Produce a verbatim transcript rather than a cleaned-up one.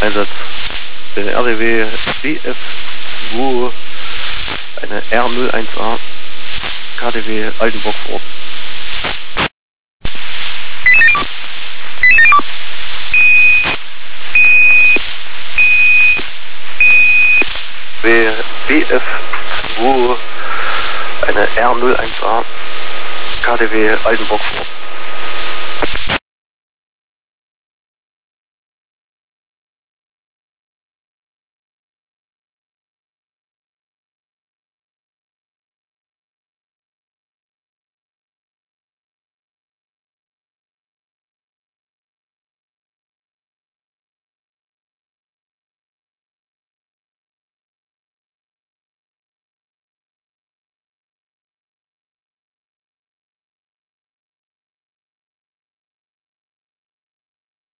Einsatz der R D W B F zwei, eine R null eins A, K D W Altenburg vor Ort. B F zwei, eine R null eins A, K D W Altenburg vor Ort.